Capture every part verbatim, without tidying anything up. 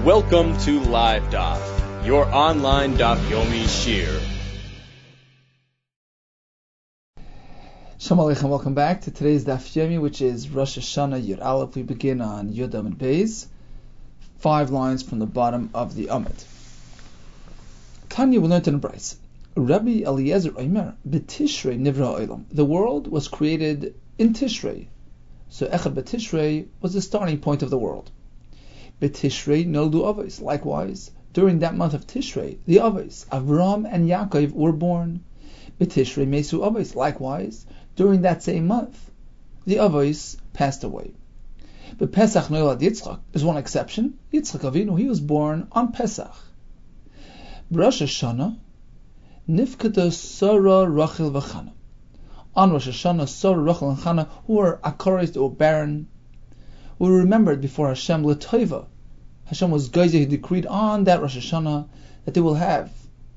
Welcome to Live Daf, your online Daf Yomi Shir. Shalom Aleichem, welcome back to today's Daf Yomi, which is Rosh Hashanah Yud Aleph. We begin on Yud Amud Beis, five lines from the bottom of the Amud. Tanya, we learned in the Bryce. Rabbi Eliezer Omer, B'Tishrei Nivra Olam. The world was created in Tishrei. So Echad B'Tishrei was the starting point of the world. B'Tishrei Noldu Avos. Likewise, during that month of Tishrei, the Avos, Avram and Yaakov, were born. B'Tishrei Mesu Avos. Likewise, during that same month, the Avos passed away. But Pesach Noelad Yitzchak is one exception. Yitzchak Avinu, he was born on Pesach. Rosh Hashanah, Nifkata Sarah, Rachel, V'Chana. On Rosh Hashanah, Sarah, Rachel, and Chana, who were Akaris, they were barren, were remembered before Hashem L'Toiva. Hashem was Geizeh, he decreed on that Rosh Hashanah that they will have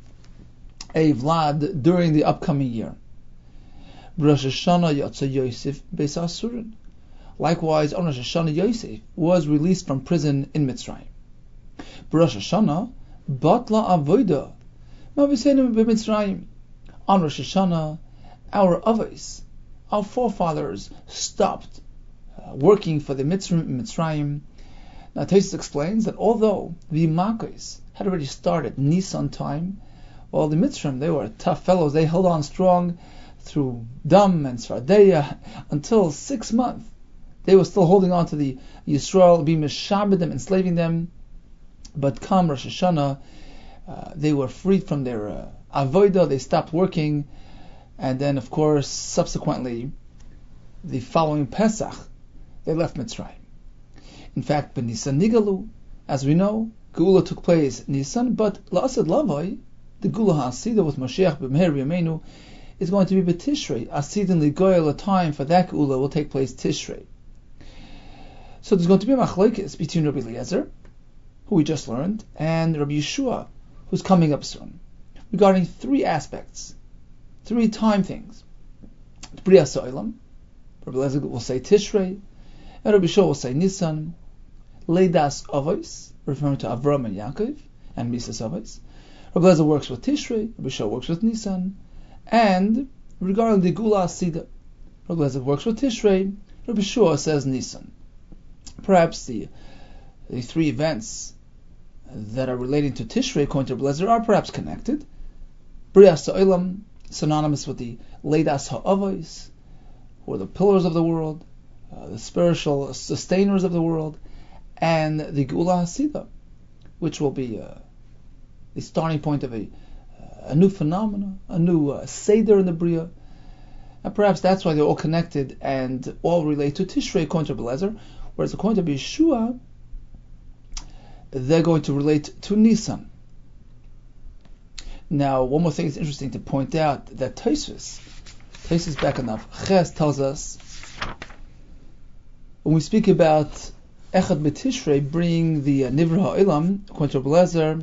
a Vlad during the upcoming year. Rosh Hashanah Yatsa Yosef Beis Asurin. Likewise, on Rosh Hashanah, Yosef was released from prison in Mitzrayim. Rosh Hashanah Batla Avoida Mavisenim b'Mitzrayim. On Rosh Hashanah, our Avos, our forefathers, stopped uh, working for the Mitzrayim in Mitzrayim. Now, Tosfos explains that although the Makkos had already started Nisan time, well, the Mitzrayim, they were tough fellows. They held on strong through Dam and Svardeya until six months. They were still holding on to the Yisrael, being mishabed them, enslaving them. But come Rosh Hashanah, uh, they were freed from their uh, avodah. They stopped working, and then, of course, subsequently, the following Pesach, they left Mitzrayim. In fact, B'Nisan Nigalu, as we know, Geula took place Nisan, but La'asad Lavai, the Geula HaAsida with Mashiach B'Meher B'Yameinu, is going to be B'Tishrei. Asidin Ligoyel, a time for that Geula will take place Tishrei. So there's going to be a machlokes between Rabbi Eliezer, who we just learned, and Rabbi Yeshua, who's coming up soon, regarding three aspects, three time things. Bria So'ilam, Rabbi Eliezer will say Tishrei, and Rabbi Yeshua will say Nisan. Leidas Avos, referring to Avram and Yaakov, and Misas Avos. Rabbi Eliezer works with Tishrei, Rabbi Yeshua works with Nisan. And regarding the Geula Asida, Rabbi Eliezer works with Tishrei, Rabbi Yeshua says Nisan. Perhaps the the three events that are relating to Tishrei, according to Rabbi Eliezer, are perhaps connected. Bria So'ilam, synonymous with the Leidas Ha'avos, who are the pillars of the world, uh, the spiritual sustainers of the world, and the Geula Hasida, which will be uh, the starting point of a, uh, a new phenomena, a new uh, Seder in the Bria. And perhaps that's why they're all connected and all relate to Tishrei, according to Rabbi Eliezer, whereas according to Yeshua, they're going to relate to Nisan. Now, one more thing is interesting to point out, that Tosfos, Tosfos back enough, Ches tells us, when we speak about Echad B'Tishrei bringing the uh, Nivra Ha'olam, according to Rabbi Eliezer,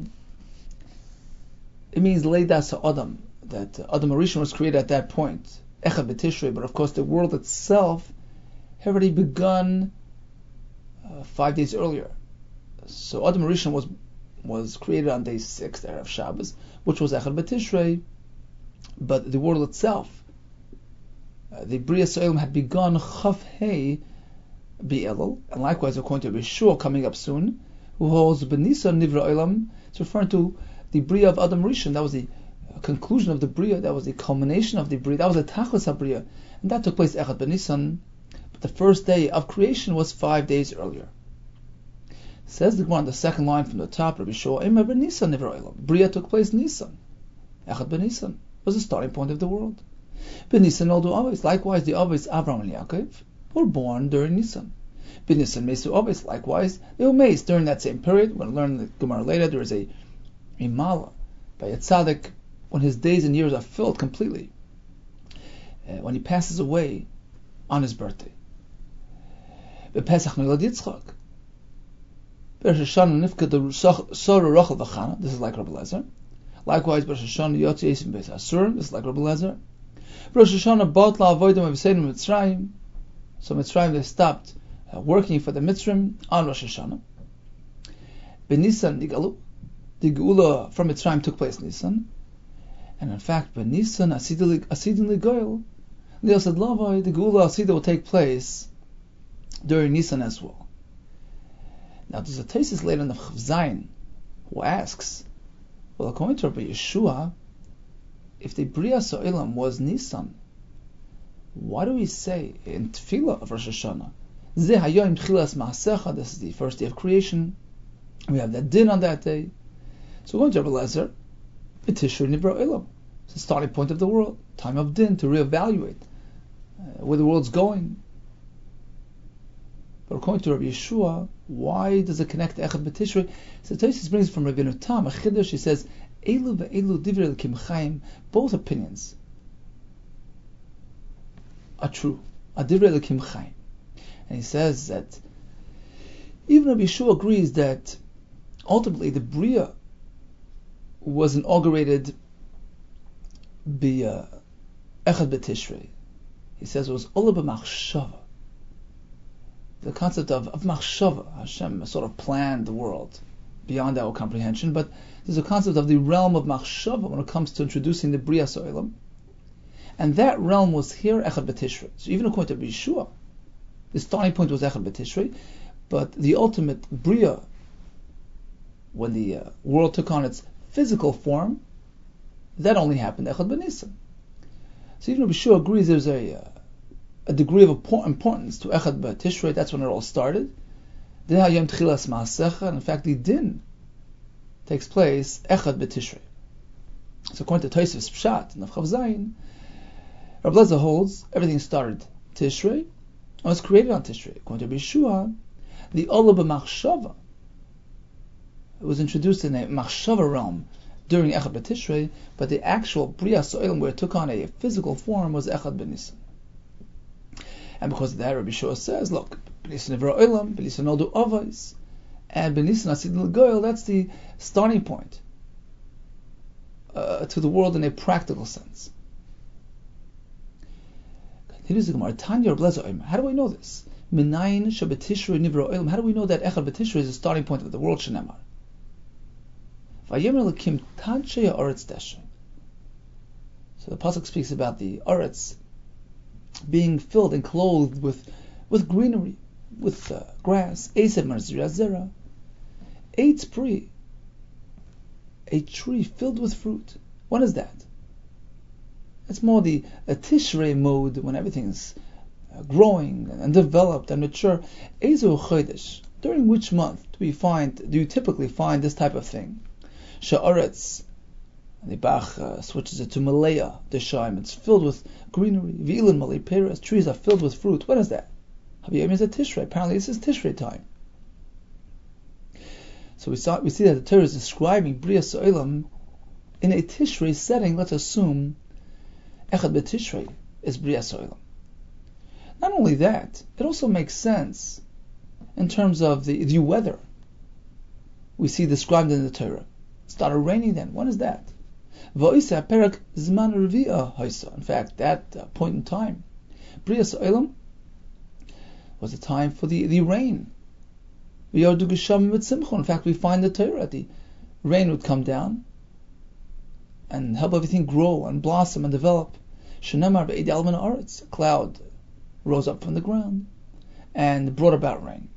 it means Leidas Ha'adam, that uh, Adam Harishon was created at that point, Echad B'Tishrei, but of course the world itself had already begun uh, five days earlier. So Adam Harishon was was created on day six, the Erev Shabbos, which was Echad B'Tishrei, but the world itself, uh, the Bria So'ilam had begun Chaf Hei B'Elul, and likewise according to Yeshua coming up soon, who holds B'Nisan Nivra Olam, it's referring to the Bria of Adam Rishon. That was the conclusion of the Bria, that was the culmination of the Bria, that was the Tachlis HaBria, and that took place Echad B'Nisan, but the first day of creation was five days earlier. Says the Gemara on the second line from the top, Rabbi Yeshua, Emer B'Nisan Nivra Olam. Bria took place Nisan. Echad B'Nisan was the starting point of the world. B'Nisan Noldu Avos. Likewise, the Avos, Avram and Yaakov, were born during Nisan. B'Nisan Mesu Avos. Likewise, they were made during that same period. We're going to learn in the Gemara later, there is a, a Mala by a tzaddik when his days and years are filled completely, uh, when he passes away on his birthday. B'Pesach Noelad Yitzchak. Rosh Hashanah Nifkad Sarah, Rachel, V'Chana. This is like Rabbi Eliezer. Likewise, Rosh Hashanah Yotze Yisrael Beis Asurim. This is like Rabbi Eliezer. Rosh Hashanah Batla Avodim Aviseinu Mitzrayim. So Mitzrayim, they stopped uh, working for the Mitzrayim on Rosh Hashanah. Benisan Nigalu. The Geula from Mitzrayim took place in Nisan. And in fact, Benisan Asidin Ligoil, Leo said Lavai, the Geula Asida will take place during Nisan as well. Now there's a thesis later in the Chav Zayin who asks, well, according to Rabbi Yeshua, if the Bria So'ilam was Nisan, why do we say in Tefillah of Rosh Hashanah, Zeh Hayom Tchilas Ma'asecha, this is the first day of creation, we have that din on that day. So we're going to Rabbi Lezer, B'Tishrei Nivra Olam. It's the starting point of the world, time of din, to reevaluate uh, where the world's going. But according to Rabbi Yeshua, why does it connect to Echad B'Tishrei? So Tosfos brings from Rabbi Tam a chiddush. He says, Elu ve'elu divrei Elokim Chaim. Both opinions are true. Are divrei Elokim Chaim. And he says that even Rabbi Yeshua agrees that ultimately the Bria was inaugurated by uh, Echad B'Tishrei. He says it was Ola b'machshava. The concept of, of machshava, Hashem sort of planned the world beyond our comprehension, but there's a concept of the realm of machshava when it comes to introducing the Bria So'ilam. And that realm was here, Echad B'Tishrei. So even according to Yeshua, the starting point was Echad B'Tishrei, but the ultimate Bria, when the uh, world took on its physical form, that only happened Echad B'Nisan. So even Yeshua agrees there's a uh, a degree of importance to Echad B'Tishrei. That's when it all started. In fact, the din takes place Echad B'Tishrei. So according to Tosfos Pshat and Chav Zayin, Rabbi Lezer holds everything started Tishrei and was created on Tishrei. According to Yeshua, the Ola b'Machshava was introduced in a Machshava realm during Echad B'Tishrei, but the actual Bria So'ilam, where it took on a physical form, was Echad B'Nisan. And because of that, Rabbi Yeshua says, look, B'Nisan Nivra Olam, B'Nisan Nodu Avos, and B'Nisan Asid L'Goyel, that's the starting point uh, to the world in a practical sense. Continues the Gemara, Tanya Rabbi Lezer, how do we know this? Minayin Shabbatishrei Nivra Olam, how do we know that Echad B'Tishrei is the starting point of the world, Shenemar? Vayemer Elokim Tanshei Ha'aretz Desha. So the pasuk speaks about the Aretz being filled and clothed with with greenery, with uh, grass. Eised Marzira Zera. Eitz Pri, a tree filled with fruit. What is that? It's more the a Tishrei mode when everything's uh, growing and developed and mature. Ezu Chodesh. During which month do we find? Do you typically find this type of thing? Sha'aretz. The Bach uh, switches it to Malaya Deshaim. It's filled with greenery. V'ilin Malay Peres. Trees are filled with fruit. What is that? Habiyim is a Tishrei. Apparently, this is Tishrei time. So we saw we see that the Torah is describing Bria So'ilam in a Tishrei setting. Let's assume Echad B'Tishrei is Bria So'ilam. Not only that, it also makes sense in terms of the, the weather. We see described in the Torah. It started raining then. When is that? In fact, that uh, point in time, Bria So'ilam was a time for the, the rain. In fact, we find the Torah, the rain would come down and help everything grow and blossom and develop. A cloud rose up from the ground and brought about rain.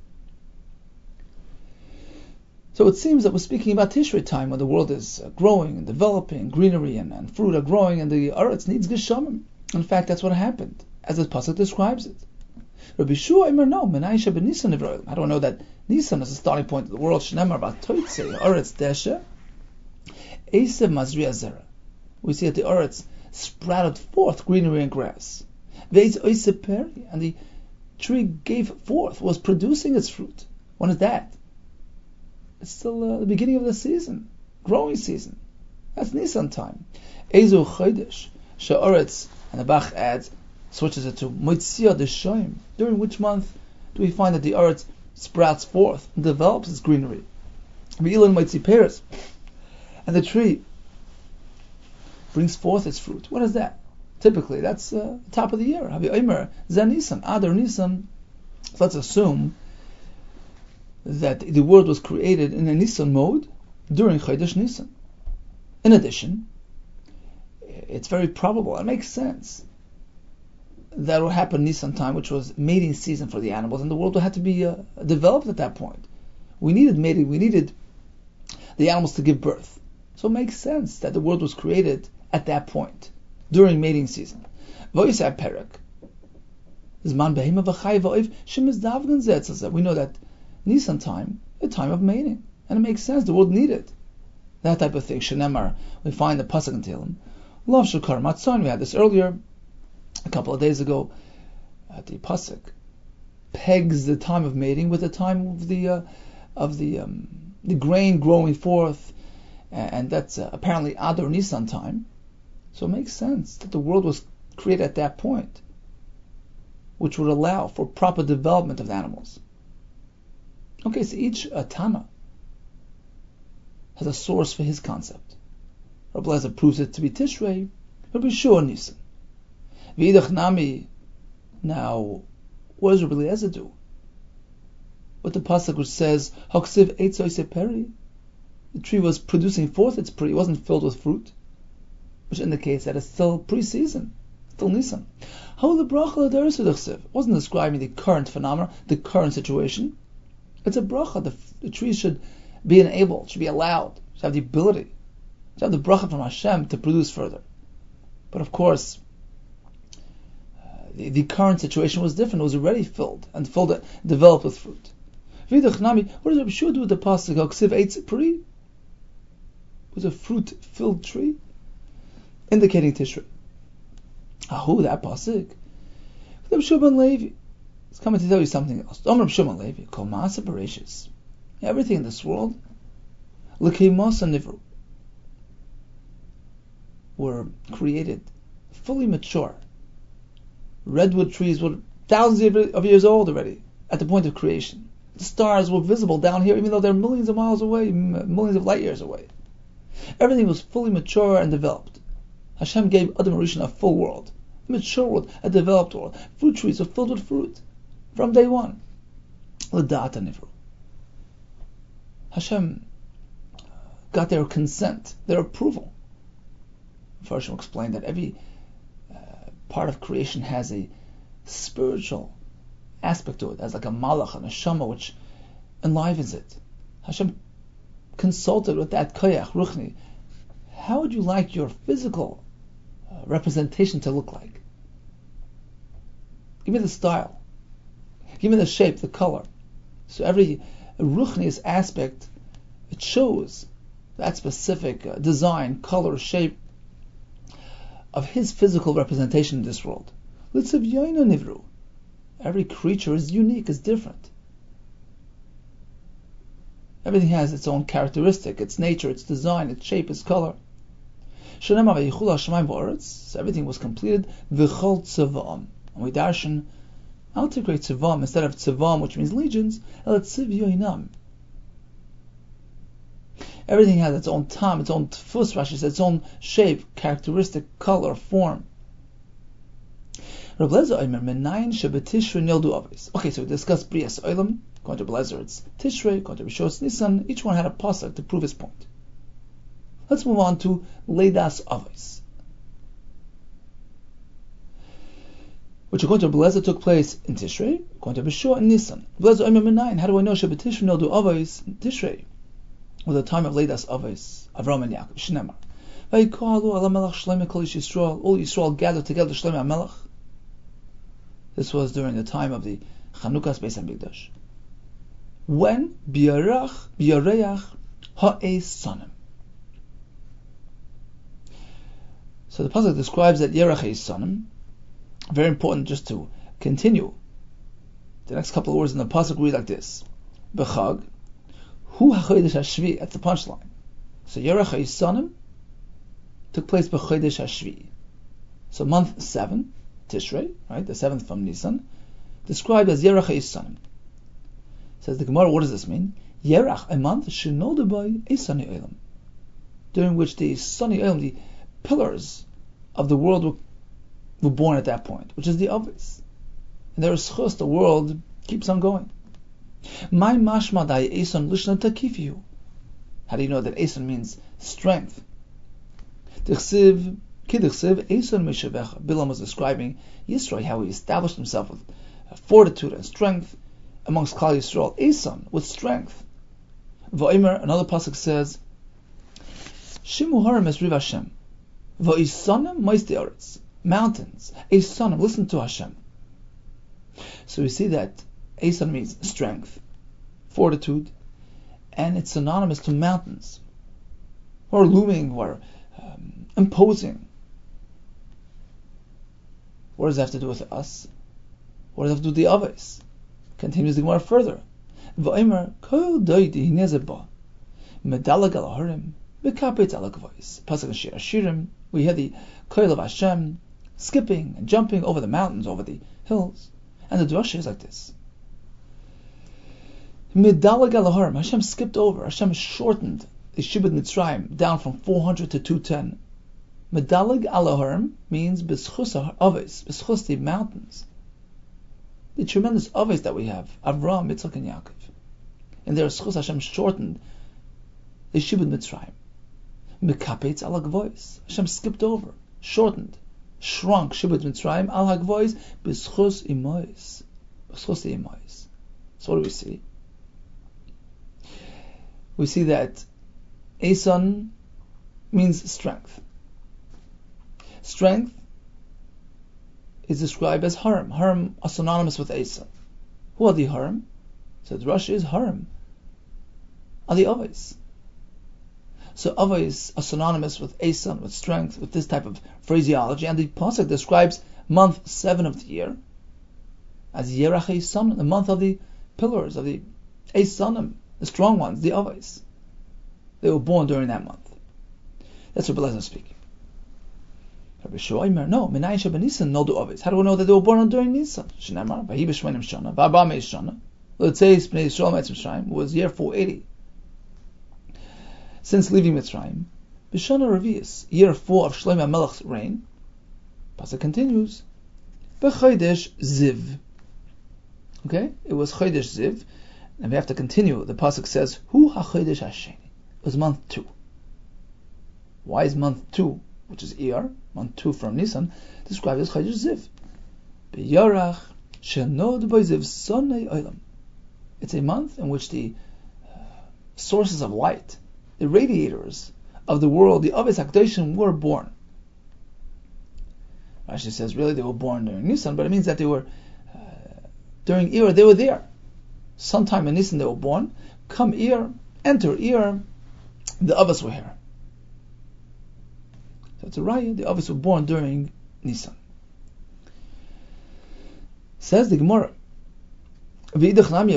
So it seems that we're speaking about Tishrei time, when the world is uh, growing and developing, greenery and, and fruit are growing, and the Aretz needs Geshamim. In fact, that's what happened, as the pasuk describes it. Rabbi Yeshua Eimer no, Menaisha b'Nisan Nivra Olam. How do I know that Nisan is the starting point of the world? Shenemar about Toitze Aretz Desha Esev Mazria Zera. We see that the Aretz sprouted forth greenery and grass. Veiz Oiseh Peri, and the tree gave forth, was producing its fruit. When is that? It's still uh, the beginning of the season, growing season. That's Nisan time. Ezu Chodesh Sha'aretz, and the Bach adds, switches it to Motzia Deshaim. During which month do we find that the Aretz sprouts forth and develops its greenery? V'ilin Motzi Peres, and the tree brings forth its fruit. What is that? Typically, that's uh, the top of the year. Havi Omer Zan Nisan, Adar Nisan. So let's assume that the world was created in a Nisan mode during Chodesh Nisan. In addition, it's very probable, it makes sense, that will happen Nisan time, which was mating season for the animals, and the world had to be uh, developed at that point. We needed mating, we needed the animals to give birth. So it makes sense that the world was created at that point, during mating season. We know that Nisan time, a time of mating, and it makes sense, the world needed that type of thing. Shenemar, we find the pasuk in Tehillim. Love shukar matzon. We had this earlier, a couple of days ago. At the pasuk pegs the time of mating with the time of the uh, of the um, the grain growing forth, and that's uh, apparently Adar Nisan time. So it makes sense that the world was created at that point, which would allow for proper development of the animals. Okay, so each uh, Tana has a source for his concept. Rabbi Lezer proves it to be Tishrei, Rabbi Shua Nisan. V'idach Nami, now, what does Rabbi Lezer do? With the pasuk which says, Haksiv Eitz Oisei Peri, the tree was producing forth its peri, it wasn't filled with fruit, which indicates that it's still pre-season, still Nisan. How the bracha l'deres wasn't describing the current phenomena, the current situation. It's a bracha. The, the tree should be enabled, should be allowed, should have the ability, should have the bracha from Hashem to produce further. But of course, uh, the, the current situation was different. It was already filled and filled, developed with fruit. Vidach Nami, what does Rabbi Shua do with the pasuk? Haksiv Eitz Peri? It was a fruit-filled tree, indicating Tishrei. Ahu, that pasuk. Rabbi Shua ben Levi. It's coming to tell you something else. Rabbi Shua ben Levi, Kol Ma'aseh Bereishis. Everything in this world, L'kei Masa Nivru, were created fully mature. Redwood trees were thousands of years old already at the point of creation. The stars were visible down here, even though they're millions of miles away, millions of light years away. Everything was fully mature and developed. Hashem gave Adam Rishon a full world, a mature world, a developed world. Fruit trees were filled with fruit from day one. L'da'ata nivru. Hashem got their consent, their approval. First, we'll explain that every uh, part of creation has a spiritual aspect to it, as like a malach, a neshama, which enlivens it. Hashem consulted with that koyach, ruchni. How would you like your physical uh, representation to look like? Give me the style. Give me the shape, the color. So every ruchni's aspect, it shows that specific uh, design, color, shape of his physical representation in this world. Every creature is unique, is different. Everything has its own characteristic, its nature, its design, its shape, its color. So everything was completed. And we darshan, I'll integrate tzivam instead of tzivam, which means legions. Everything has its own tam, its own tfus, Rashi says, its own shape, characteristic, color, form. Okay, so we discussed Brias Olam. According to Blazer, it's Tishrei. According to Rishos Nisan, each one had a pasuk to prove his point. Let's move on to Leidas Avos, which according to Blazer took place in Tishrei. According to Rishos and Nisan, Blazer Omer Menayin. How do I know Shabbat Nildu Avos in Tishrei? With the time of Leidas Avos, Avram and Yaakov, Shnemar. Vayikalu ala Melech Shlomo Kol Yisrael. All Yisrael gathered together Shlomo HaMelech. This was during the time of the Chanukas Beis HaMikdash. When Biarach Biareach Ha'es Sanim. So the pasuk describes that Yerach Ha'es Sanim. Very important just to continue. The next couple of words in the pasuk read like this: Bechag Hu HaChodesh HaShvi. That's the punchline. So Yerach Ha'es Sanim took place B'Chodesh HaShvi. So month seven, Tishrei, right, the seventh from Nisan, described as Yerach Ha'es Sanim. Says the Gemara, what does this mean? Yerach, a month, Shenolda by a Sani Olam, during which the Sani Olam, the pillars of the world were, were born at that point, which is the Avos. And there is chus, the world keeps on going. My mashma dai eson lishna takifiu. How do you know that eson means strength? Tichsiv kidichsiv eson mishavecha. Bilam was describing Yisro, how he established himself with fortitude and strength amongst Klal Yisrael. Eson, with strength. V'omer, another pasuk says, Shimu harim esriv Hashem. V'oisonim moiste oretz. Mountains. Esonim, listen to Hashem. So we see that Eson means strength, fortitude, and it's synonymous to mountains, or looming, or um, imposing. What does that have to do with us? What does that have to do with the others? Continues the Gemara further. V'omer kol doidi hinezeba medalag al harim v'kapet al gavois. Pasuk Shir Hashirim, we hear the koil of Hashem skipping and jumping over the mountains, over the hills, and the drasha is like this. Medalag al harim, Hashem skipped over. Hashem shortened the Shibud Mitzrayim down from four hundred to two ten. Medalag al harim means b'schus aves, b'schus the mountains, the tremendous aves that we have, Avraham, Yitzchak, and Yaakov. And their schus Hashem shortened the Shibud Mitzrayim. Mekapetz al hagvois, Hashem skipped over, shortened, shrunk Shibud Mitzrayim al hagvois b'schus imois, b'schus the imois. So what do we see? We see that Eson means strength. Strength is described as harim. Harim are synonymous with Eson. Who are the harim? So the Rashi is harim are the avos. So avos are synonymous with Eson, with strength, with this type of phraseology. And the pasuk describes month seven of the year as Yerach Eson, the month of the pillars, of the Esonim, the strong ones, the avos. They were born during that month. That's what Belezah is speaking. Rabbi Shoimer, no, Minayin Sheba Nisan no do avos. How do we know that they were born during Nisan? Shnamar, Vahi b'shmenim shana, v'arba meis shana. Let's say Bnei Yisrael Metz Mitzrayim was year four eighty. Since leaving Mitzrayim, B'shana Revius, year four of Shlomo HaMelech's reign, Pasuk continues, B'chodesh Ziv. Okay, it was Chodesh Ziv, and we have to continue. The Pasuk says, Hu HaChodesh HaSheni. It was month two. Why is month two, which is Iyar, month two from Nisan, described as Chodesh Ziv? B'yarach Shenod B'ziv Sonei Olam. It's a month in which the uh, sources of light, the radiators of the world, the Avos HaKadoshim, were born. Rashi says, really, they were born during Nisan, but it means that they were, uh, during Iyar, they were there. Sometime in Nisan they were born. Come Iyar, enter Iyar, the Avos were here. So it's a raya, the Avos were born during Nisan. Says the Gemara, what does that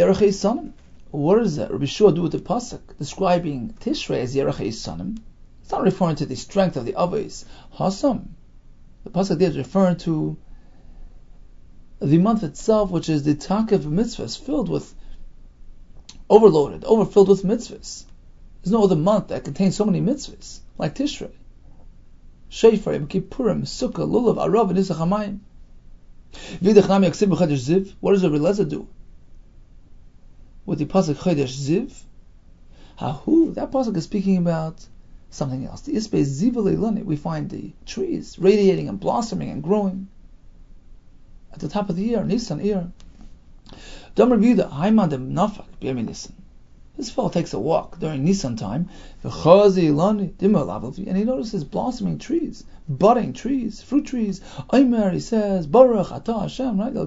Rabbi Shua do with the pasuk describing Tishrei as Yerach Esonim? It's not referring to the strength of the Avos. Hasam. The pasuk there is referring to the month itself, which is the Takev mitzvahs, filled with, overloaded, overfilled with mitzvahs. There's no other month that contains so many mitzvahs like Tishrei. Shofar, Yom Kippurim, Sukkah, Lulav, Arav, and Nisach Hamayim. What does the Belezah do with the pasuk Chodesh Ziv? Hahu, that pasuk is speaking about something else. The Isbe Ziv Leilani, we find the trees radiating and blossoming and growing at the top of the year, Nisan year. Damar B'Yehuda, Haiman dem Nafak B'Yemi Nisan. This fellow takes a walk during Nisan time, and he notices blossoming trees, budding trees, fruit trees. Omer, he says, Baruch Atah Hashem, right?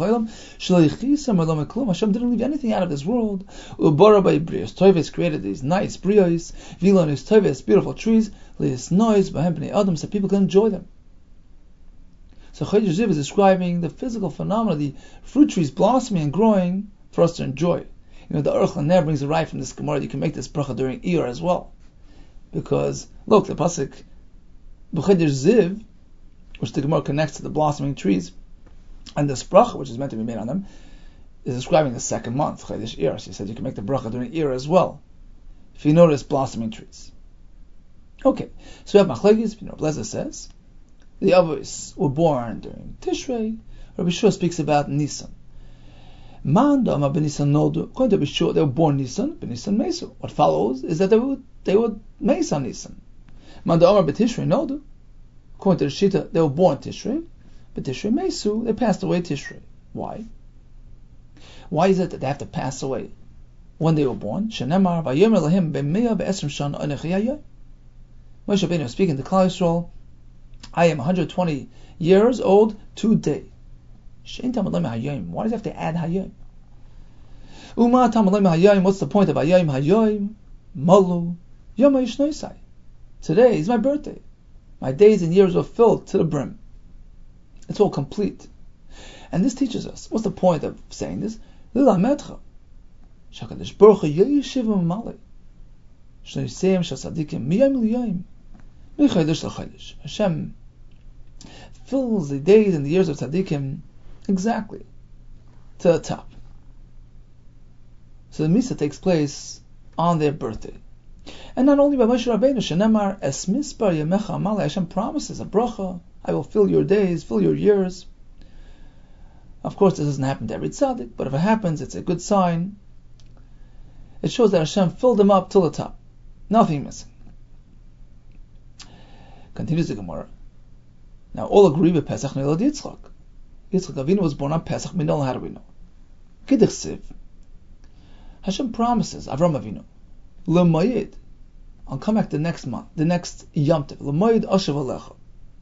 Hashem didn't leave anything out of this world. Toives created these nice brios, Vilanis Toives, beautiful trees, Leis noise, Adam, so people can enjoy them. So Chodesh Ziv is describing the physical phenomena, the fruit trees blossoming and growing for us to enjoy. You know, the Aruch LaNer brings a right from this Gemara. You can make this bracha during Iyar as well, because look, the pasuk B'Chodesh Ziv, which the Gemara connects to the blossoming trees, and this bracha, which is meant to be made on them, is describing the second month, Chodesh Iyar. So he said you can make the bracha during Iyar as well, if you notice blossoming trees. Okay, so we have Machlekes. You know, Belezah says the Avos were born during Tishrei. Rabbi Shua speaks about Nisan. Man da'amar b'Nisan noldu. According to Bishur, they were born Nisan, b'Nisan mesu. What follows is that they were they were meis on Nisan. Man da'amar b'Tishrei noldu. According to the Shita, they were born Tishrei, but Tishrei mesu, they passed away Tishrei. Why? Why is it that they have to pass away when they were born? Shenemar v'yomer lahim b'mea b'esrim shana anechi hayom. Moshe Rabbeinu was speaking to Klal Yisrael, I am one hundred twenty years old today. Shein tamad lema hayom. Why does it have to add hayom? Uma tamad lema hayom. What's the point of hayom? Hayom malu yom ha'ishnoisai. Today is my birthday. My days and years were filled to the brim. It's all complete. And this teaches us. What's the point of saying this? Lilametcha. Shakadosh Baruch Hu yeshiv v'malei. Shneisem shasadikim miyom liyom. Michaydish l'chaydish. Hashem fills the days and the years of tzaddikim exactly to the top. So the Misa takes place on their birthday. And not only by Moshe Rabbeinu, Shenemar es mispar yemecha amalei. Hashem promises a bracha. I will fill your days, fill your years. Of course, this doesn't happen to every tzaddik, but if it happens, it's a good sign. It shows that Hashem filled them up till the top. Nothing missing. Continues the Gemara. Now, all agree with Pesach Nilad Yitzchak. Yitzchak Avinu was born on Pesach. We know how do we know? Kidduch Siv. Hashem promises Avram Avinu, L'mayid, I'll come back the next month, the next Yom Tov. L'mayid Ashav Alecha.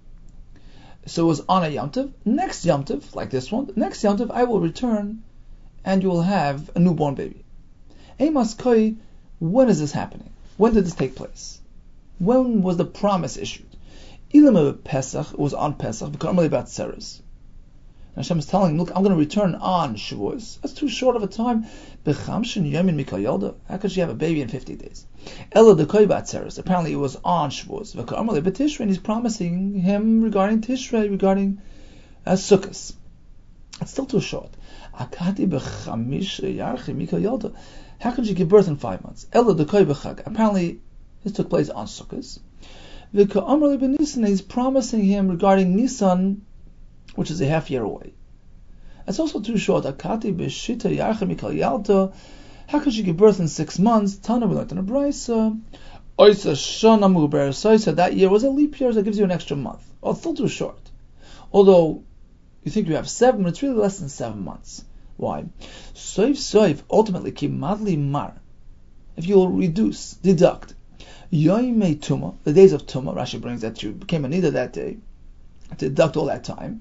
So it was on a Yom Tov. Next Yom Tov, like this one, next Yom Tov, I will return, and you will have a newborn baby. Amos Koi, when is this happening? When did this take place? When was the promise issued? Ilam Pesach, it was on Pesach, because I'm only about Seres. And Hashem is telling him, look, I'm going to return on Shavuos. That's too short of a time. B'chamshin yomin mikol yolda. How could she have a baby in fifty days? Ela dekoy bat Seres. Apparently it was on Shavuos. V'ka'amale b'Tishrei, and he's promising him regarding Tishrei, regarding uh, Sukkos. It's still too short. Akati b'chamish yarchi mikol yolda. How could she give birth in five months? Ela dekoy b'chag. Apparently this took place on Sukkos. V'ka'amale b'Nisan, he's promising him regarding Nisan, which is a half year away. It's also too short. Akati b'shita yarcha mikol yalta. How could she give birth in six months? Tana, we learned in a brayso. Oisa shana muber. So that year was a leap year, so it gives you an extra month. Oh, it's still too short. Although you think you have seven, but it's really less than seven months. Why? Soif soif. Ultimately, ki madli mar. If you will reduce, deduct, yoimei tuma, the days of tuma. Rashi brings that you became a nida that day. To deduct all that time.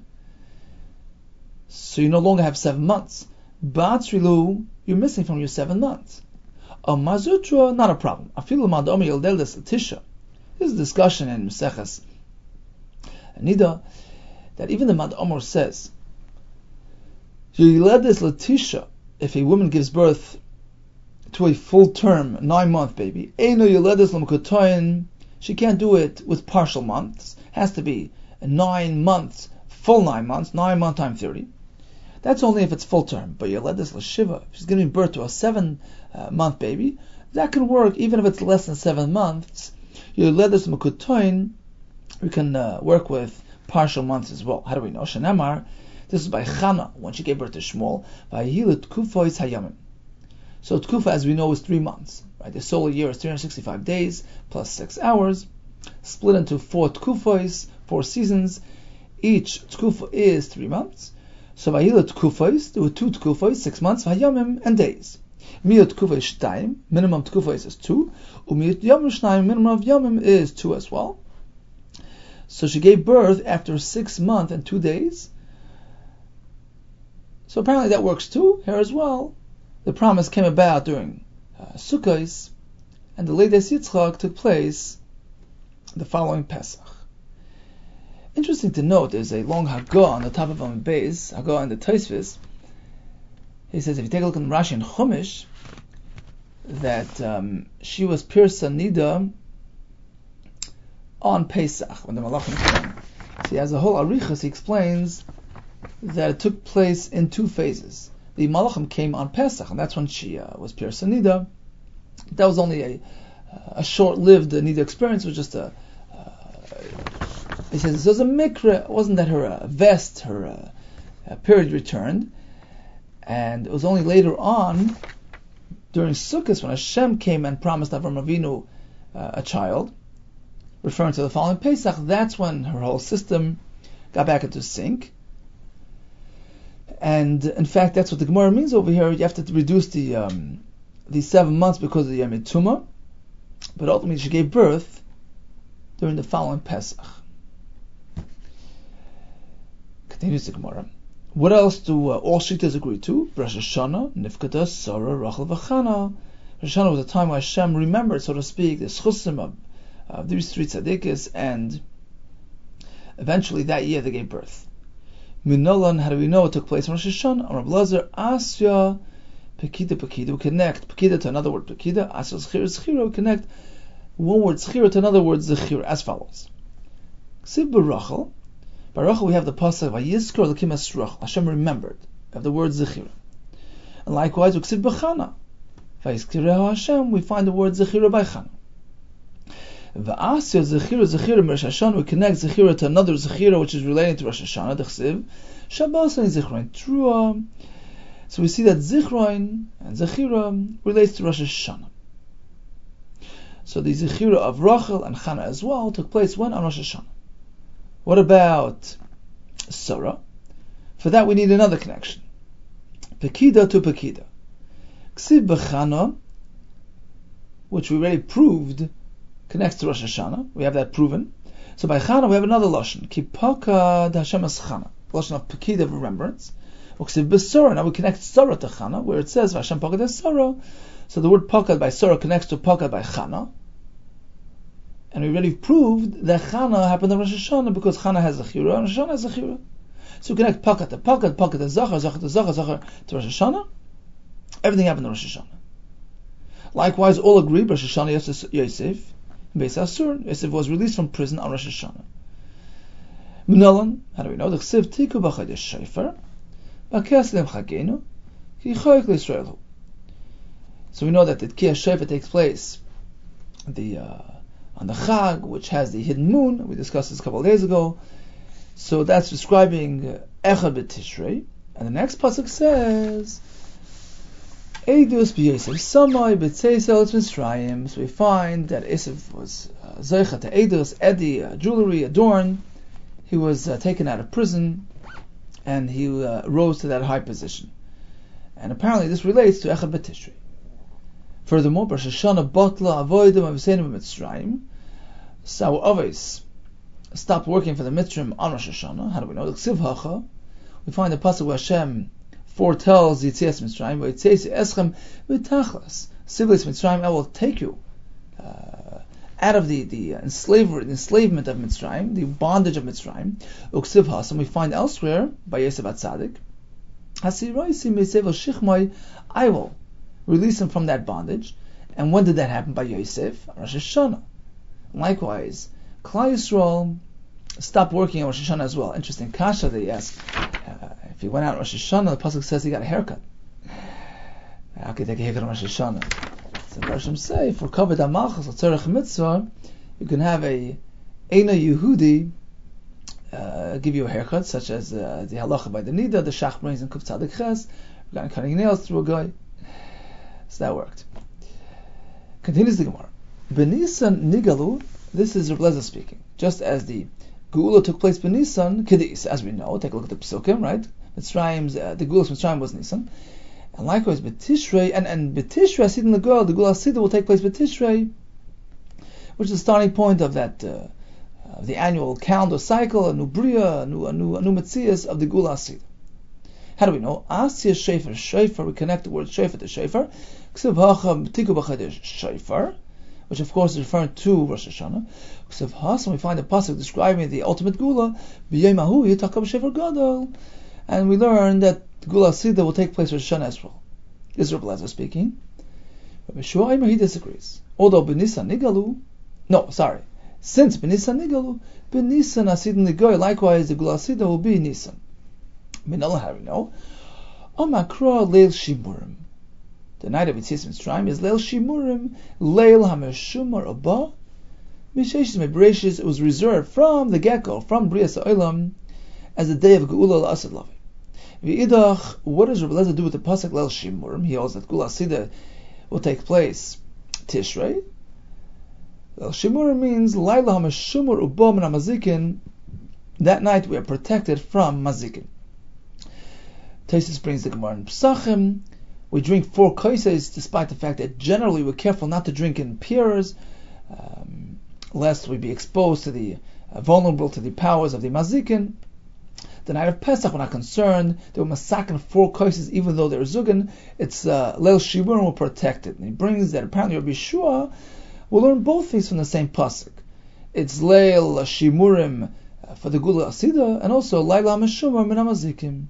So you no longer have seven months. Batzrilu, you're missing from your seven months. A mazutra, not a problem. Afilu madomi yoldeles latisha. There's a discussion in Maseches Nida that even the Madomar says, yoldeles latisha, if a woman gives birth to a full-term, nine-month baby, eino yoldeles lamkotoyin, she can't do it with partial months. Has to be nine months, full nine months, nine month time thirty. That's only if it's full term. But Yoledes L'Shiva, if she's giving birth to a seven uh, month baby, that can work even if it's less than seven months. Yoledes M'Kutoin, we can uh, work with partial months as well. How do we know? Shanamar, this is by Chana, when she gave birth to Shmuel, by Hilut Kufois Hayamim. So Tkufa, as we know, is three months. Right? The solar year is three hundred sixty-five days plus six hours, split into four Tkufois, four seasons. Each Tkufa is three months. So Vahila Tkufos, there were two Tkufos, six months, Vayamim, and days. Miyot Tkufos Shtayim, minimum Tkufos is two. Umiyot Yom Shtayim, minimum of Yomim is two as well. So she gave birth after six months and two days. So apparently that works too, here as well. The promise came about during uh, Sukkos, and the Leides Yitzchak took place the following Pesach. Interesting to note, there's a long Hagah on the top of Amud Beis, Hagah in the Tosfos. He says, if you take a look in Rashi and Chumash, that um, she was Pirsa Nida on Pesach, when the Malachim came. So he has a whole Arichas, he explains that it took place in two phases. The Malachim came on Pesach, and that's when she uh, was Pirsa Nida. That was only a, a short-lived Nida experience, it was just a He says this was a mikra. It wasn't that her uh, vest, her uh, uh, period returned, And it was only later on, during Sukkot, when Hashem came and promised Avram Avinu uh, a child, referring to the following Pesach, that's when her whole system got back into sync. And in fact, that's what the Gemara means over here. You have to reduce the um, the seven months because of the Yom Tumah, but ultimately she gave birth during the following Pesach. Continues the Gemara. What else do uh, all Shittas agree to? Rosh Hashanah, Nifkada, Sarah, Rachel, V'chana. Rosh Hashanah was a time when Hashem remembered, so to speak, the schusim of uh, these three tzaddikas, and eventually that year they gave birth. Minolan, how do we know it took place in Rosh Hashanah? Rav Lazar, Asya, Pekida, Pekida, we connect Pekida to another word, Pekida, Asya, Zechira, Zechira, we connect one word, Zechira, to another word, Zechira, as follows. Ksiv Barachel, by Rachel we have the pasuk Vayizkor Elokim es Rachel. Hashem remembered of the word Zechira. And likewise, Uksiv B'chana, Vayizkirehu Hashem, we find the word Zechira by Chana. Va'asya Zechira Zechira Rosh Hashanah, we connect Zechira to another Zechira which is relating to Rosh Hashanah. The Chsiv Shabbos and Zichron Trua. So we see that Zichron and Zechira relates to Rosh Hashanah. So the Zechira of Rachel and Chana as well took place when on Rosh Hashanah. What about Sarah? For that we need another connection. Pekida to Pekida. Ksiv B'chana, which we already proved, connects to Rosh Hashanah. We have that proven. So by Chana we have another Lashon. Ki Pakad Hashem es Chana. Lashon of Pekida of remembrance. Ksiv B'Sarah, now we connect Sarah to Chana, where it says Hashem Pakad es Sarah. So the word Pakad by Sarah connects to Pakad by Chana. And we already proved that Chana happened on Rosh Hashanah because Chana has Zechira and Rosh Hashanah has Zechira. So we connect Pakat to Pakat, Pakat to Zachar, Zachar to Zachar, Zachar to Rosh Hashanah. Everything happened on Rosh Hashanah. Likewise, all agree Rosh Hashanah Yosef, Beis Asur. Yosef was released from prison on Rosh Hashanah. Minolan, how do we know? The Chsiv Tiku B'Chodesh Shofar, B'Kes Leim Chagenu, Ki Choyek L'Yisrael. So we know that the Tkiyah Shofar takes place the uh, on the Chag, which has the hidden moon. We discussed this a couple of days ago. So that's describing Echad B'Tishrei. And the next pasuk says, Eidus b'Yosef Samai b'Tzeisel Mitzrayim. So we find that Yosef was uh, Zeicha to Eidus, Edi, uh, jewelry, adorned. He was uh, taken out of prison, and he uh, rose to that high position. And apparently this relates to Echad B'Tishrei. Furthermore, Rosh Hashanah Batla Avodim Aviseinu B'Mitzrayim. So our Avos stopped working for the Mitzrayim on Rosh Hashanah. How do we know? The Ksiv Hacha. We find the pasuk where Hashem foretells Yitzias Mitzrayim. V'Yitzias Eschem V'Tachlas. Sivlis Mitzrayim, I will take you uh, out of the the enslavement, the enslavement of Mitzrayim, the bondage of Mitzrayim. Uksiv Hacha. And we find elsewhere by Yosef Atzadik. Hasiroisi Mesevel Shichmai. I will release him from that bondage. And when did that happen? By Yosef, Rosh Hashanah. Likewise, Klal Yisrael stopped working on Rosh Hashanah as well. Interesting kasha they ask. Uh, if he went out on Rosh Hashanah, the pasuk says he got a haircut. How could he take a haircut on Rosh Hashanah? So the Parashim say, for kavod hamalchus, l'tzorech mitzvah, you can have a Eina Yehudi uh, give you a haircut, such as uh, the halacha by the Nida, the Shach brings in Kuf Tzadik Ches, regarding cutting nails through a guy. So that worked. Continues the Gemara. Benisan Nigalu, this is Rav Lezer speaking. Just as the Geula took place Benisan, Kedis, as we know, take a look at the Pesukim, right? Mitzrayim's, uh, the Geula Mitzrayim was Nisan. And likewise Betishrei, and, and Betishrei, Asid in the girl, the Geula Asid will take place Betishrei, which is the starting point of that, uh, uh, the annual calendar cycle, a new Bria, a new, a new, a new Metzias of the Geula Asid. How do we know? Asya Shofar, Shofar, we connect the word Shofar to Shofar. Ksiv Hacha Tiku B'Chodesh Shofar, which of course is referring to Rosh Hashanah. Ksiv Hacha, we find a pasuk describing the ultimate Gula, B'Yemahu Yitakam Shofar Gadol, and we learn that the Gula Sida will take place Rosh Hashanah as well. This is Rav Lezer speaking. Rabbi Shua he disagrees. Although B'Nisan Nigalu, no, sorry, since B'Nisan Nigalu, B'Nisan Asid Nigoy, likewise the Gula Sida will be Nisan. Minala, how do we know? Omakra Leil Shimurim. The night of Yitzias Mitzrayim is Leil Shimurim, Leil HaMeshumar Abba. Misheshis Mebreshis, it was reserved from the get-go, from Brias Ha'olam, as the day of Geula L'Asad Lavi. V'idach, what does Rabbi Eliezer do with the pasuk Leil Shimurim? He holds that Gula Sida will take place Tishrei. Leil Shimurim means Laila HaMeshumur Ubo Min HaMazikin. That night we are protected from Mazikin. Taisus brings the Gemara in Pesachim. We drink four kaises, despite the fact that generally we're careful not to drink in pairs, um, lest we be exposed to the uh, vulnerable to the powers of the Mazikin. The night of Pesach, we're not concerned. They were masakin four kaises, even though they're zugin. It's uh, Leil Shimurim, we're protected. And he brings that apparently Rabbi Shua will learn both things from the same pasuk. It's Leil Shimurim uh, for the Gula Asida, and also Laila Meshumar Min HaMazikim.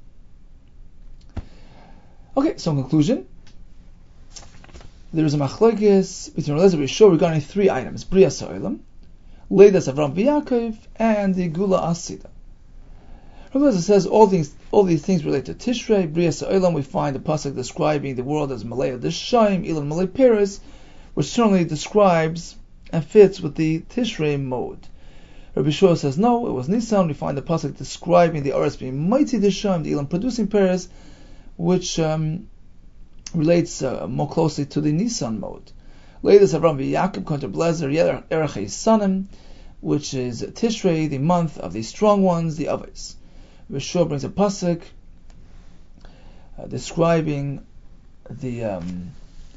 Okay, so in conclusion, there is a machlokes between Rabbi Eliezer and Rabbi Shua regarding three items: Bria Sa'olam, Leidas Avram V'Yakov, and the Gula Asida. Rabbi Eliezer says all these all these things relate to Tishrei. Bria Sa'olam, we find the pasuk describing the world as Malay D'Shaim, Ilan Malay Peres, which certainly describes and fits with the Tishrei mode. Rabbi Shua says no, it was Nisan. We find the pasuk describing the Oretz being mighty D'Shaim, the Ilan producing Peres, which um, relates uh, more closely to the Nisan mode. Leidas Avram V'Yakov Kontra Blazer Yerach Sanim, which is Tishrei, the month of the strong ones, the Avos. Rishua brings a pasuk uh, describing the um,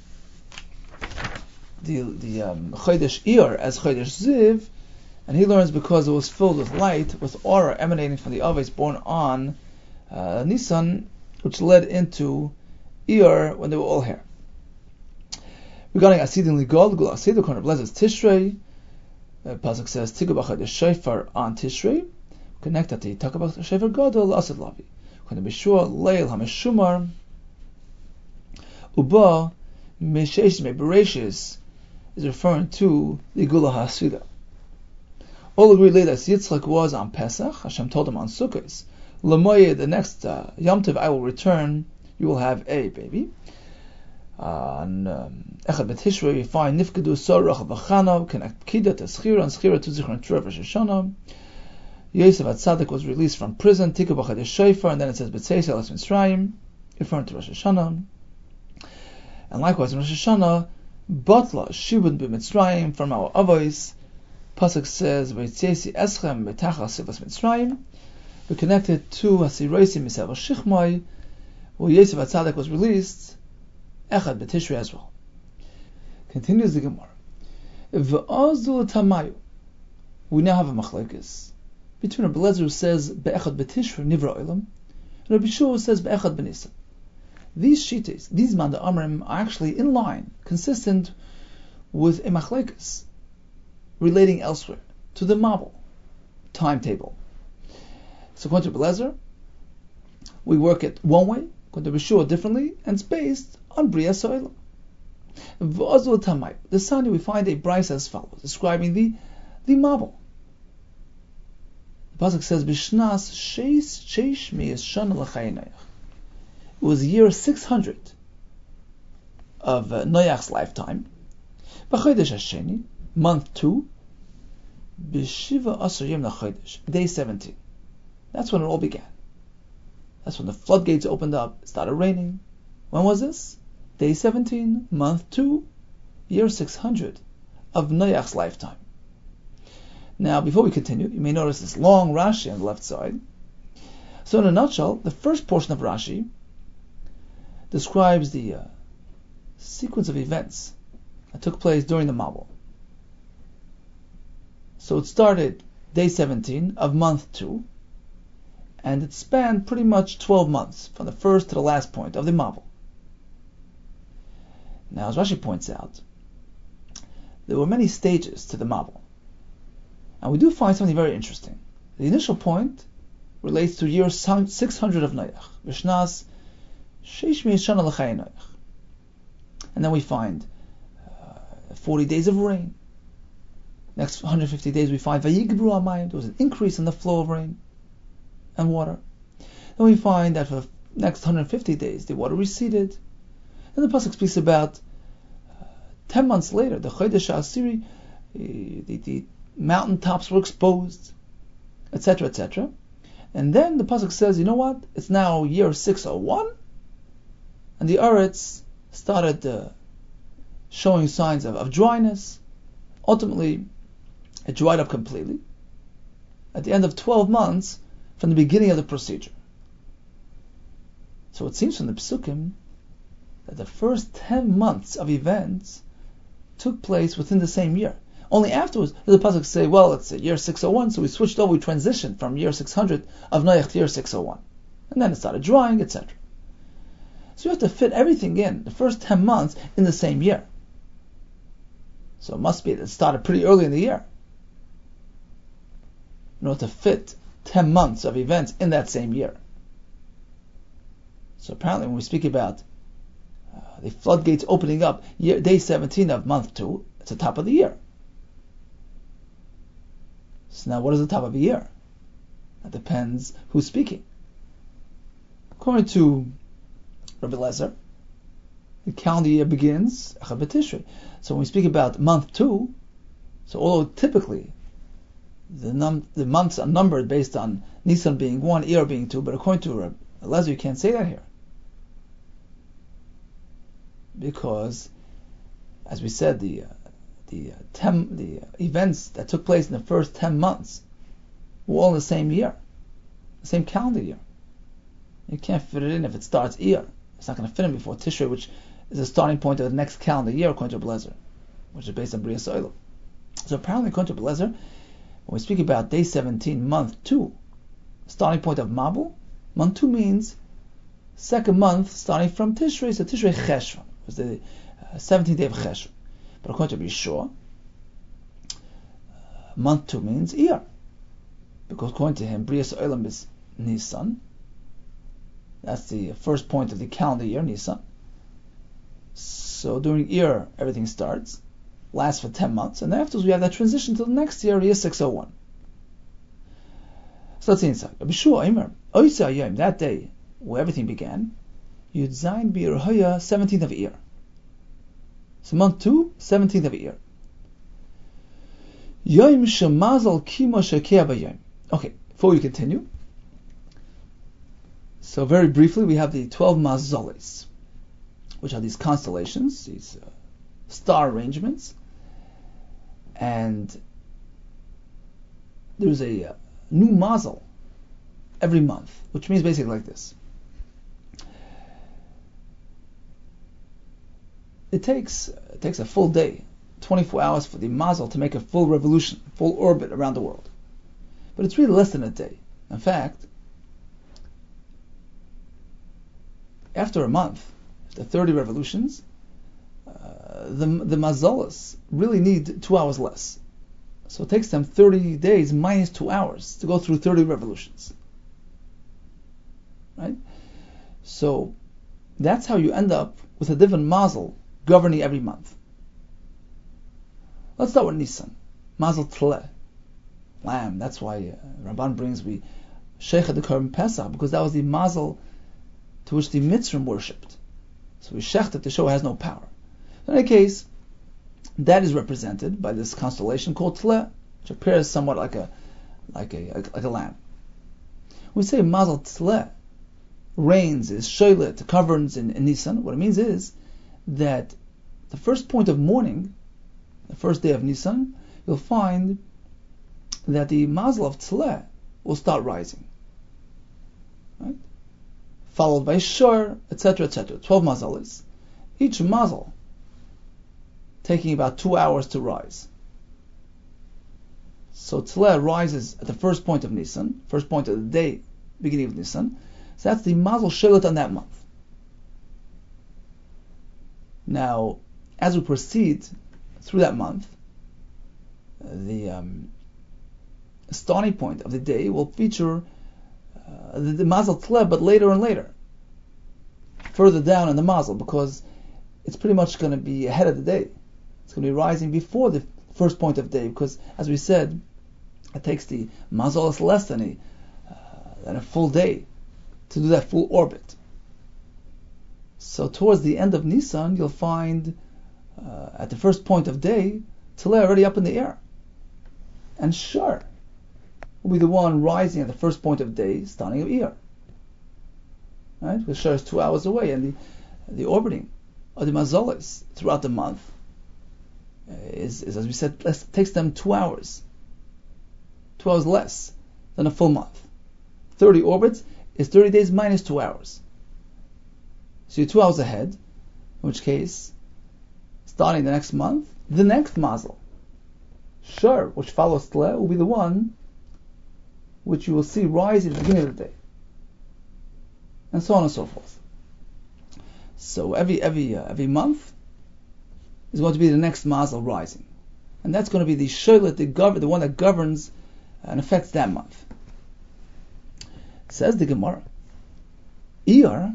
the the um, Chodesh Iyar as Chodesh Ziv, and he learns because it was filled with light, with aura emanating from the Avos born on uh, Nisan, which led into Iyar when they were all here. Regarding Asidin Ligol, Gul Asid, Korner Blezes Tishrei, the pasuk says Tigu B'Chodesh Shofar on Tishrei. Connect that to talk about Shofar Gadol Asad Lavi. Korner B'Shua Leil HaMeshumar Uba Meshesh Mebereshis is referring to the Gula HaSida. All agree later that Yitzchak was on Pesach. Hashem told him on Sukkot, L'moyed, the next uh, Yom Tov I will return, you will have a baby. Uh, on Echad B'Tishrei we find Nifkedu Sorach V'Chana, connect Pkida to Schira, and Schira to Zichron Treh Rosh Hashanah. Yosef HaTzadik was released from prison, Tiku B'Chodesh Shofar, and then it says B'Tzeis Elas Mitzrayim, referring to Rosh Hashanah. And likewise in Rosh Hashanah, Batla Shibud B'Mitzrayim from our Avos. Pasuk says V'Tzeisi Eschem B'Tachas Sivas Mitzrayim. We connected to Hasiroisi Misav Shichmai, where Yosef HaTzadik was released, Echad B'Tishrei as well. Continues the Gemara. V'Azul Tamayu. We now have a machlokes between Rabbi Eliezer who says Be'echad B'Tishrei Nivra Olam, and Rabbi Shua who says Be'echad B'Nisan. These shitas, these Manda Amrim, are actually in line, consistent with a machlokes relating elsewhere to the Mabul timetable. So according to Rabbi Eliezer, we work it one way, according to Rabbi Shua differently, and it's based on Bria Sa'olam. V'azul Tamay. The Sani we find a brayso as follows, describing the the Mabul. The pasuk says, "B'shnas sheis sheish me'es shana l'chayei." It was the year six hundred of uh, Noach's lifetime. B'chodesh hasheni, month two, b'shiva asar yom l'chodesh, day seventeen. That's when it all began. That's when the floodgates opened up. It started raining. When was this? Day seventeen, month two, year six hundred of Noach's lifetime. Now, before we continue, you may notice this long Rashi on the left side. So in a nutshell, the first portion of Rashi describes the uh, sequence of events that took place during the Mabul. So it started day seventeen of month two, and it spanned pretty much twelve months, from the first to the last point of the Mabul. Now, as Rashi points out, there were many stages to the Mabul. And we do find something very interesting. The initial point relates to year six hundred of Noach, B'shnas sheish me'es shana l'chayei Noach. And then we find uh, forty days of rain. Next one hundred fifty days we find Vayigibru Hamayim, there was an increase in the flow of rain and water. Then we find that for the next one hundred fifty days the water receded. Then the pasuk speaks about uh, ten months later, the Chodesh HaAsiri, the, the mountain tops were exposed, et cetera, et cetera. And then the pasuk says, you know what? It's now year six oh one, and the Eretz started uh, showing signs of, of dryness. Ultimately, it dried up completely at the end of twelve months from the beginning of the procedure. So it seems from the Psukim that the first ten months of events took place within the same year. Only afterwards does the pasuk say, well, it's year six oh one, so we switched over, we transitioned from year six hundred of Noach to year six oh one. And then it started drying, et cetera. So you have to fit everything in, the first ten months, in the same year. So it must be that it started pretty early in the year, in order to fit ten months of events in that same year. So apparently when we speak about uh, the floodgates opening up, year, day seventeen of month two, it's the top of the year. So now what is the top of the year? That depends who's speaking. According to Rabbi Lezer, the calendar year begins Echad B'Tishrei. So when we speak about month two, so although typically the, num- the months are numbered based on Nisan being one, Iyar being two, but according to Rabbi Lezer, you can't say that here. Because, as we said, the uh, the uh, ten, the events that took place in the first ten months were all in the same year, the same calendar year. You can't fit it in if it starts Iyar. It's not going to fit in before Tishrei, which is the starting point of the next calendar year, according to Blazer, which is based on Bria Soilim. So apparently, according to Blazer, when we speak about day seventeen, month two, starting point of Mabul, month two means second month starting from Tishrei, so Tishrei Cheshvan was the uh, seventeenth day of Cheshvan. But according to Bishua, uh, month two means Iyar, because according to him, Bria Soilim is Nisan. That's the first point of the calendar year, Nisan. So during Iyar, everything starts, lasts for ten months, and then afterwards we have that transition to the next year, year six oh one. So let's see inside. Bishua Aimer, Oisa Yom, that day where everything began, Yud Zayin B'Iyar Hoya, seventeenth of Iyar. So month two, seventeenth of Iyar. Yom Shemazal Kimo Shekeh B'Yom. Okay, before we continue, so very briefly, we have the twelve mazalis, which are these constellations, these uh, star arrangements, and there's a uh, new mazal every month, which means basically like this. It takes it takes a full day, twenty-four hours for the mazal to make a full revolution, full orbit around the world. But it's really less than a day. In fact, after a month, after thirty revolutions, uh, the the mazalas really need two hours less. So it takes them thirty days minus two hours to go through thirty revolutions. Right? So that's how you end up with a different mazal governing every month. Let's start with Nisan. Mazal Tleh, lamb. That's why uh, Ramban brings we Sheikhah the Korban Pesach, because that was the mazal to which the Mitzrim worshipped. So we shechted to show it has no power. In any case, that is represented by this constellation called Tleh, which appears somewhat like a like a like a lamb. When we say Mazal Tleh, rains, is shoylet, governs in, in Nisan, what it means is that the first point of morning, the first day of Nisan, you'll find that the Mazal of Tleh will start rising. Right? Followed by Shor, et cetera, et cetera. Twelve mazalis. Each mazal taking about two hours to rise. So Tleh rises at the first point of Nisan, first point of the day, beginning of Nisan. So that's the mazal shelet on that month. Now, as we proceed through that month, the um, starting point of the day will feature Uh, the, the mazal tleh, but later and later, further down in the mazal, because it's pretty much going to be ahead of the day. It's going to be rising before the first point of day, because, as we said, it takes the mazal less than a uh, than a full day to do that full orbit. So towards the end of Nisan, you'll find uh, at the first point of day, Tleh already up in the air, and sure, will be the one rising at the first point of day, starting of Iyar. Right? Because Shor is two hours away, and the the orbiting of the mazalas throughout the month is, is as we said, less, takes them two hours. Two hours less than a full month. Thirty orbits is thirty days minus two hours. So you're two hours ahead, in which case, starting the next month, the next mazel, Shor, which follows Tle, will be the one which you will see rising at the beginning of the day. And so on and so forth. So every every uh, every month is going to be the next mazel rising, and that's going to be the sholet, the gov- the one that governs and affects that month. Says the Gemara, Iyar,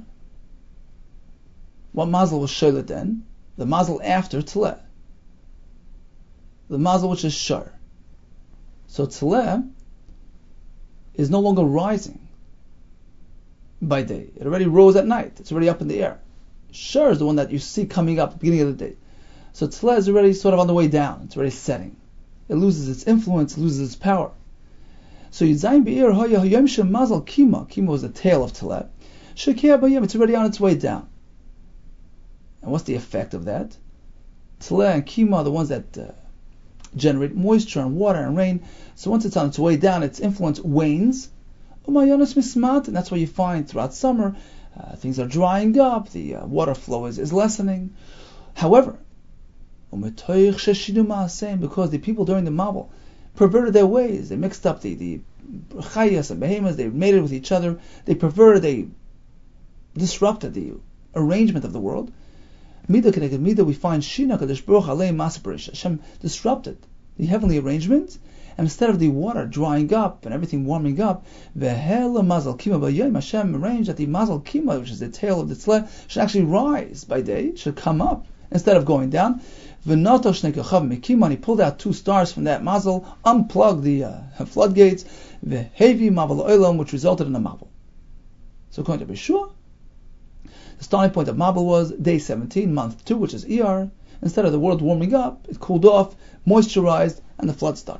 what mazel was sholet then? The mazel after Tle, the mazel which is Shor. So Tle is no longer rising by day. It already rose at night. It's already up in the air. Shor is the one that you see coming up at the beginning of the day. So Tle is already sort of on the way down. It's already setting. It loses its influence, it loses its power. So Yizayim Be'ir Hoya Hayom Shem Mazal Kima. Kima was the tail of Tle. Shekeh Bayim, it's already on its way down. And what's the effect of that? Tle and Kima are the ones that uh, generate moisture and water and rain. So once it's on its way down, its influence wanes. And that's why you find throughout summer uh, things are drying up, the uh, water flow is, is lessening. However, because the people during the Mabul perverted their ways, they mixed up the, the chayas and behemoths, they mated with each other, they perverted, they disrupted the arrangement of the world. Midah connected Midah, we find Shina Kadosh Baruch Alei Masaparish. Hashem disrupted the heavenly arrangement. And instead of the water drying up and everything warming up, Vehela Mazal Kima B'Yom, Hashem arranged that the Mazal Kima, which is the tail of the Tle, should actually rise by day, should come up instead of going down. V'Nato Shnei Kochav Mikima, and he pulled out two stars from that Mazal, unplugged the uh, floodgates, Vehevi Maval Olam, which resulted in a Mabul. So according to Beshua, the starting point of Mabul was day seventeen, month two, which is Iyar. Instead of the world warming up, it cooled off, moisturized, and the flood started.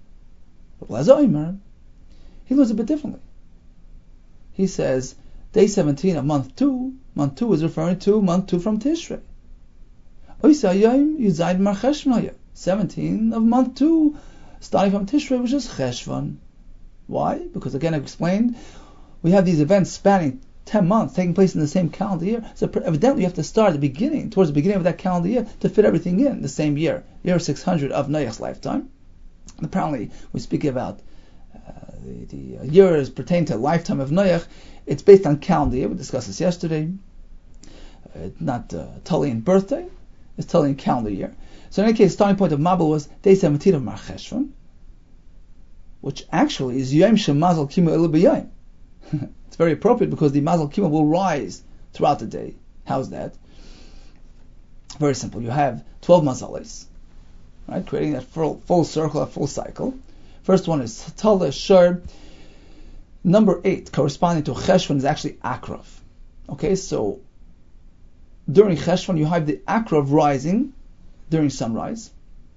He learns a bit differently. He says, day seventeen of month two, month two is referring to month two from Tishrei. seventeen of month two, starting from Tishrei, which is Cheshvan. Why? Because again, I've explained, we have these events spanning ten months, taking place in the same calendar year. So evidently you have to start at the beginning, towards the beginning of that calendar year, to fit everything in the same year, year six hundred of Noach's lifetime. And apparently, we speak about uh, the, the uh, years pertaining to the lifetime of Noach. It's based on calendar year. We discussed this yesterday. Uh, it's not uh, Tullian birthday. It's Tullian calendar year. So in any case, starting point of Mabul was day seventeen of Mar Cheshvan, which actually is Yom Shem Mazal Kima Elu B'Yom. It's very appropriate because the Mazal Kima will rise throughout the day. How's that? Very simple. You have twelve Mazalis, right, creating that full, full circle, a full cycle. First one is Tle Shor. Number eight, corresponding to Cheshvan, is actually Akrav. Okay, so during Cheshvan you have the Akrav rising during sunrise.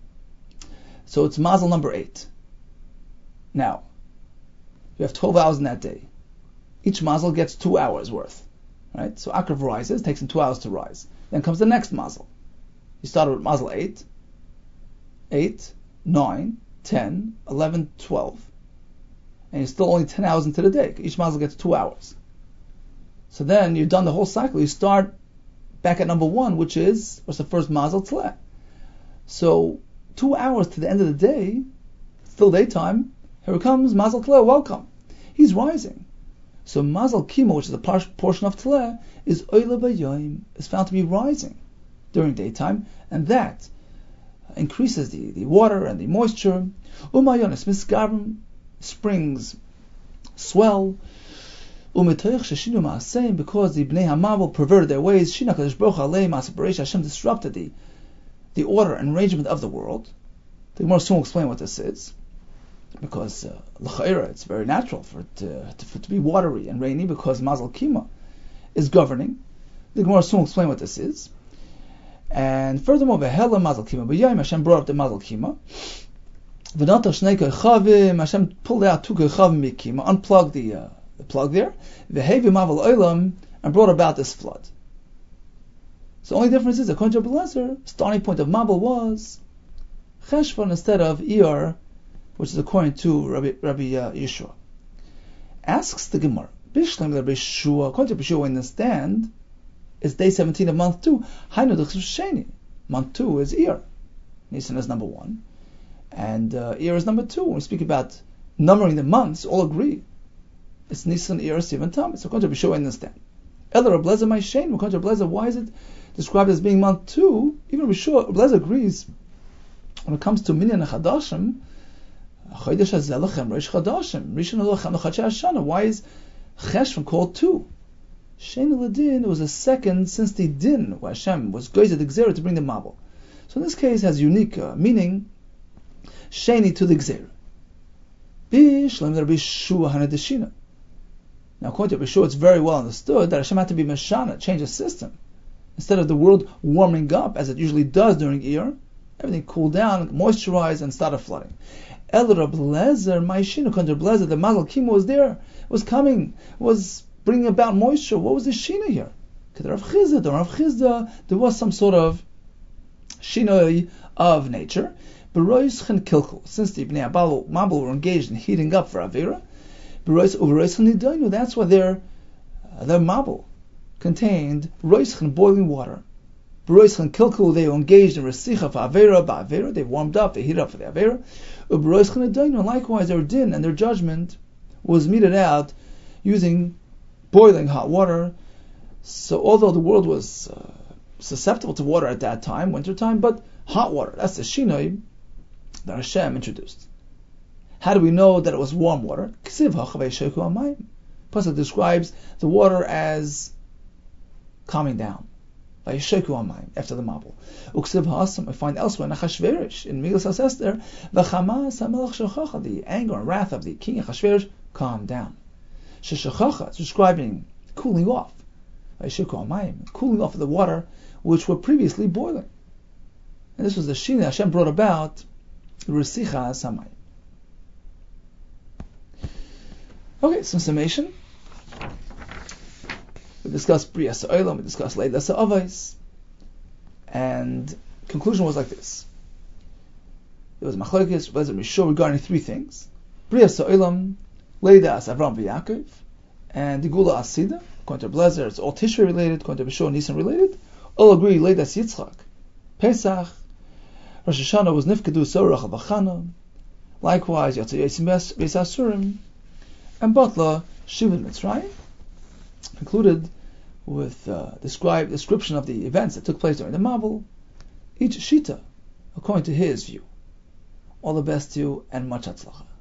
So it's Mazel number eight. Now, you have twelve hours in that day. Each Mazel gets two hours worth. Right? So Akrav rises, takes him two hours to rise. Then comes the next Mazel. You started with Mazel eight, eight, nine, ten, eleven, twelve. And you're still only ten hours into the day. Each Mazel gets two hours. So then you've done the whole cycle. You start back at number one, which is, what's the first Mazel? Tle. So two hours to the end of the day, still daytime, here it comes, Mazel Tle, welcome. He's rising. So Mazel Kima, which is a par- portion of Tle, is Oila B'Yom, is found to be rising during daytime, and that increases the, the water and the moisture. Umayonis Misgabrim, springs swell. Umetoich Sheshinu Ma'aseim, because the Bnei HaMabul perverted their ways. Shina Kadosh Baruch Alei Masaparesh, Hashem disrupted the the order and arrangement of the world. The Gemara soon will explain what this is, because uh, l'chayra, it's very natural for it to, to, for it to be watery and rainy, because Mazal Kima is governing. The Gemara soon will explain what this is. And furthermore, Vehela Mazal Kima B'Yom, Hashem brought up the Mazal Kima. V'nata shnei kochavim, Hashem pulled out two kochavim mikima, unplugged the, uh, the plug there, v'hevi mavel olam, and brought about this flood. So the only difference is, according to Rabbi Eliezer, starting point of Mabel was Cheshvan instead of Iyar, which is according to Rabbi, Rabbi uh, Yeshua. Asks the Gemara, Bishlam Rabbi Yeshua, according to Rabbi Yeshua, we understand, it's day seventeen of month two. Hainu d'chsev sheni. Month two is Iyar. Nisan is number one. And uh, Iyar is number two. When we speak about numbering the months, all agree. It's Nisan, Iyar, Sivan, Tammuz. So according to Rabbi Yeshua, we understand. Ela Rabbi Eliezer my sheni. According to Rabbi Eliezer, why is it described as being month two? Even Rabbi Yeshua, Rabbi Eliezer agrees. When it comes to Minyan Chadashim, Chodesh Hazelachem, Reish Chadashim, Rishon Halachem, L'Chadshei Hashana. Why is Cheshvan called two? Sheni L'Din, it was a second since the Din, where Hashem was going to the Gzera to bring the Mabel. So in this case, has unique uh, meaning. Sheni to the Gzera. Bishlam Rabbi Yeshua Hanadeshina. Now, according to Rabbi Yeshua, it's very well understood that Hashem had to be Meshana, change the system. Instead of the world warming up, as it usually does during Iyar, everything cooled down, moisturized, and started flooding. El Rabbi Eliezer, my Shina, according to Rabbi Eliezer, the Magal Kimo was there, was coming, was bringing about moisture. What was the Shina here? Because Rav Chizda, the Rav Chizda, there was some sort of Shina of nature. Beroischen Kilkul, since the Bnei Mabel were engaged in heating up for Avera, Beroischen Nidainu, that's why their, uh, their Mabel contained Roischen, boiling water. Beroischen Kilkul, they were engaged in Resicha for Avera, Ba'avera, they warmed up, they heated up for the Avera. Beroischen Nidainu, likewise their din and their judgment was meted out using boiling hot water. So although the world was uh, susceptible to water at that time, winter time, but hot water, that's the Shinoi that Hashem introduced. How do we know that it was warm water? Pasuk describes the water as calming down. After the Mabel. We find elsewhere in Achashverosh, in Megillas Esther, the anger and wrath of the king Achashverosh calmed down. Sheshachacha is describing cooling off. Cooling off of the water which were previously boiling. And this was the Shina Hashem brought about, Resicha Samayim. Okay, some summation. We discussed Brias Olam, we discussed Leidas Avos, and conclusion was like this. There was Machlokes, Rabbi Yeshua regarding three things: Brias Olam, Leidas Avram v'Yaakov, and the Gula Asida. According to Rabbi Eliezer, it's all Tishrei related. According to Rabbi Yeshua, Nisan related. All agree Leidas Yitzchak, Pesach, Rosh Hashanah was Nifkedu Sorach Avachana. Likewise, Yotzei Yitzim Beis Asurim, and Batla Shivin Mitzrayim. Concluded with uh, describe description of the events that took place during the Mabel, each Shita according to his view. All the best to you and much Hatzlacha.